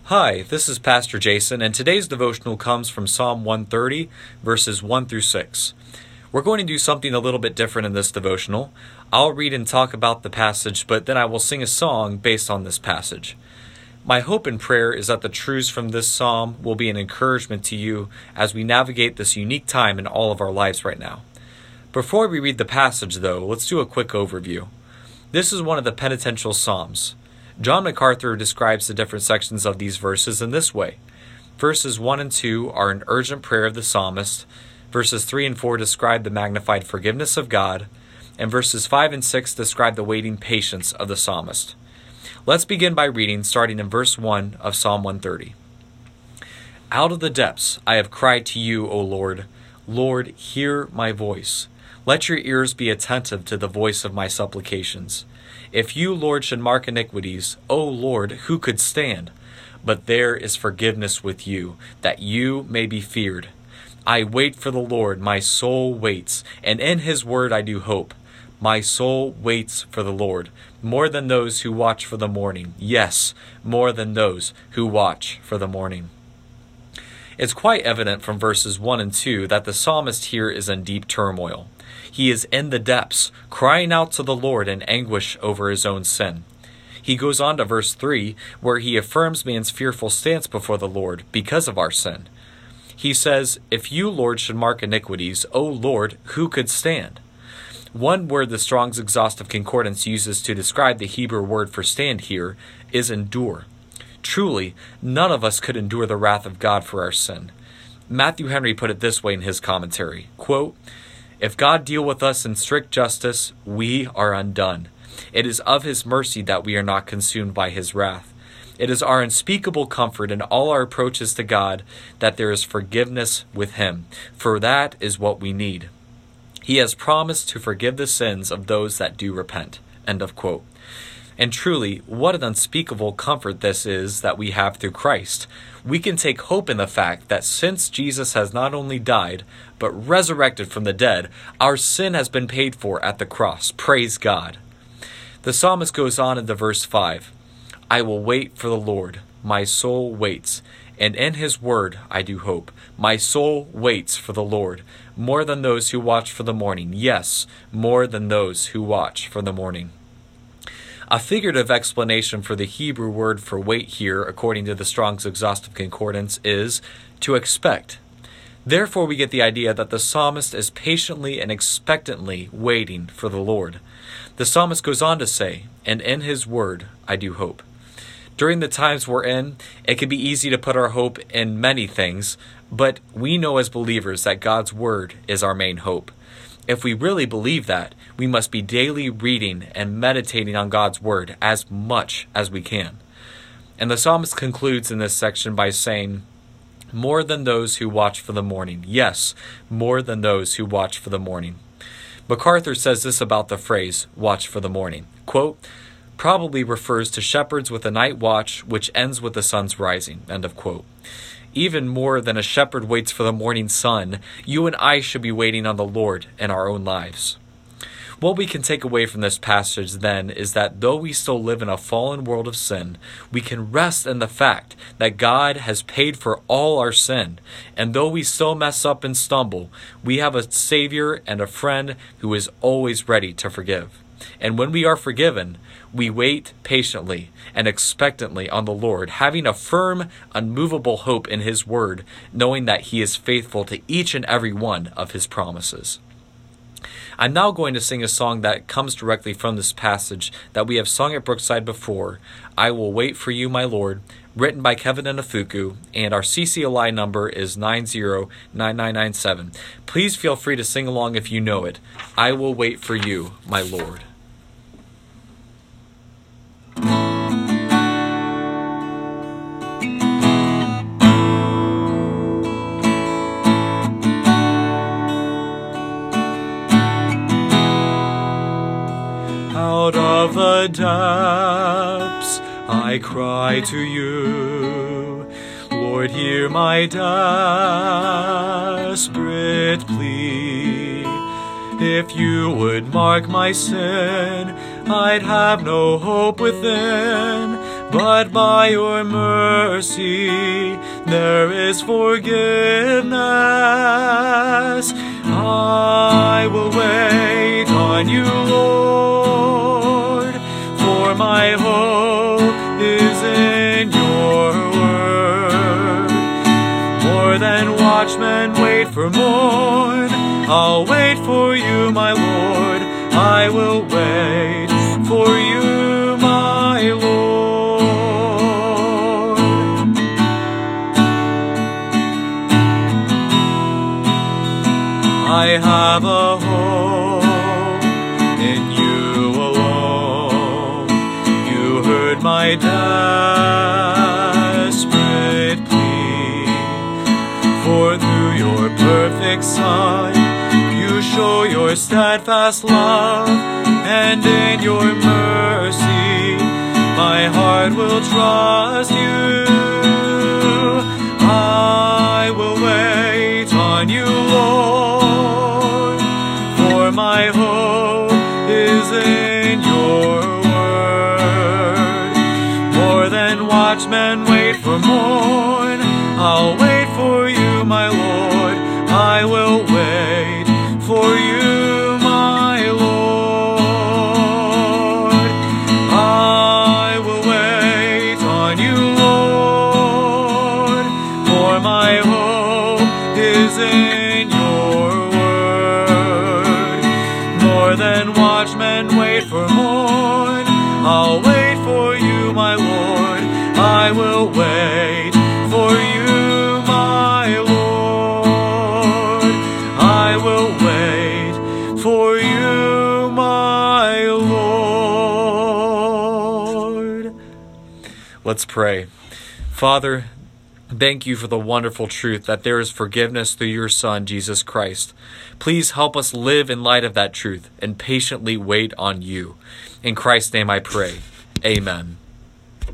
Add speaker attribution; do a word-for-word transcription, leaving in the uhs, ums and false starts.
Speaker 1: Hi, this is Pastor Jason, and today's devotional comes from Psalm one thirty, verses one through six. We're going to do something a little bit different in this devotional. I'll read and talk about the passage, but then I will sing a song based on this passage. My hope and prayer is that the truths from this psalm will be an encouragement to you as we navigate this unique time in all of our lives right now. Before we read the passage, though, let's do a quick overview. This is one of the penitential psalms. John MacArthur describes the different sections of these verses in this way. Verses one and two are an urgent prayer of the psalmist. Verses three and four describe the magnified forgiveness of God. And verses five and six describe the waiting patience of the psalmist. Let's begin by reading, starting in verse one of Psalm one thirty. Out of the depths I have cried to you, O Lord. Lord, hear my voice. Let your ears be attentive to the voice of my supplications. If you, Lord, should mark iniquities, O Lord, who could stand? But there is forgiveness with you, that you may be feared. I wait for the Lord, my soul waits, and in his word I do hope. My soul waits for the Lord, more than those who watch for the morning. Yes, more than those who watch for the morning. It's quite evident from verses one and two that the psalmist here is in deep turmoil. He is in the depths, crying out to the Lord in anguish over his own sin. He goes on to verse three, where he affirms man's fearful stance before the Lord because of our sin. He says, If you, Lord, should mark iniquities, O Lord, who could stand? One word the Strong's Exhaustive Concordance uses to describe the Hebrew word for stand here is endure. Truly, none of us could endure the wrath of God for our sin. Matthew Henry put it this way in his commentary, quote, If God deal with us in strict justice, we are undone. It is of his mercy that we are not consumed by his wrath. It is our unspeakable comfort in all our approaches to God that there is forgiveness with him, for that is what we need. He has promised to forgive the sins of those that do repent. End of quote. And truly, what an unspeakable comfort this is that we have through Christ. We can take hope in the fact that since Jesus has not only died, but resurrected from the dead, our sin has been paid for at the cross. Praise God. The psalmist goes on into verse five. I will wait for the Lord. My soul waits, and in his word I do hope. My soul waits for the Lord, more than those who watch for the morning. Yes, more than those who watch for the morning. A figurative explanation for the Hebrew word for wait here, according to the Strong's Exhaustive Concordance, is to expect. Therefore, we get the idea that the psalmist is patiently and expectantly waiting for the Lord. The psalmist goes on to say, and in his word I do hope. During the times we're in, it can be easy to put our hope in many things, but we know as believers that God's word is our main hope. If we really believe that, we must be daily reading and meditating on God's word as much as we can. And the psalmist concludes in this section by saying, more than those who watch for the morning. Yes, more than those who watch for the morning. MacArthur says this about the phrase, watch for the morning. Quote, probably refers to shepherds with a night watch which ends with the sun's rising. End of quote. Even more than a shepherd waits for the morning sun, you and I should be waiting on the Lord in our own lives. What we can take away from this passage then is that though we still live in a fallen world of sin, we can rest in the fact that God has paid for all our sin. And though we still mess up and stumble, we have a Savior and a friend who is always ready to forgive. And when we are forgiven, we wait patiently and expectantly on the Lord, having a firm, unmovable hope in his word, knowing that he is faithful to each and every one of his promises. I'm now going to sing a song that comes directly from this passage that we have sung at Brookside before, I Will Wait for You, My Lord, written by Kevin Inafuku, and our C C L I number is nine zero nine nine nine seven. Please feel free to sing along if you know it. I will wait for you, my Lord. Out of the depths I cry to you, Lord, hear my desperate plea. If you would mark my sin, I'd have no hope within, but by your mercy there is forgiveness. I will wait on you, Lord, for my hope is in your word. More than watchmen wait for morn, I'll wait for you, my Lord. I will wait for you, my Lord. I have a hope in you alone. You heard my desperate plea, for through your perfect Son you show your steadfast love, and in your mercy my heart will trust you. I will wait on you, Lord, for my hope is in your word. More than watchmen wait for morn, I'll wait for you, my Lord. I will wait for you, my Lord. I will wait on you, Lord, for my hope is in your word. More than watchmen wait for morn, I'll wait for you, my Lord. I will wait for you, my Lord. I will wait for you, my Lord. Let's pray. Father, thank you for the wonderful truth that there is forgiveness through your Son, Jesus Christ. Please help us live in light of that truth and patiently wait on you. In Christ's name I pray. Amen.